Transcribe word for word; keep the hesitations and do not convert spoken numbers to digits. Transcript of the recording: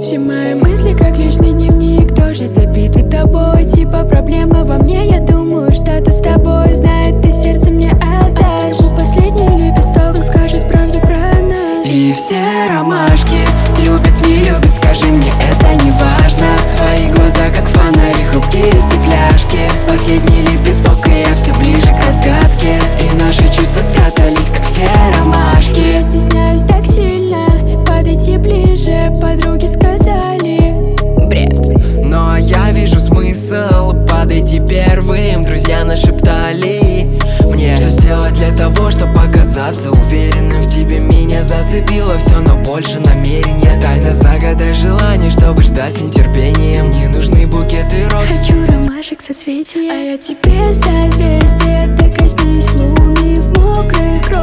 Все мои мысли как личный дневник, тоже забиты тобой. Типа проблема во мне, я думаю, что-то с тобой. Знает, ты сердце мне отдашь. У последний лепесток, он скажет правду про нас. И все ромашки любят, не любят, скажи мне, это не важно. Твои глаза как фонари, хрупкие стекляшки. Последний лепесток, и я все ближе к разгадке. И наши чувства спрятались, как все ромашки. Я стесняюсь так сильно подойти ближе, подруги сказали бред. Но я вижу смысл подойти первым. Друзья нашептали мне, что сделать для того, чтобы показаться уверенным в тебе. Меня зацепило все, но больше намерения. Тайно загадай желание, чтобы ждать с нетерпением. Не нужны букеты роз, хочу ромашек соцветия. А я тебе созвездие, ты коснись луны в мокрых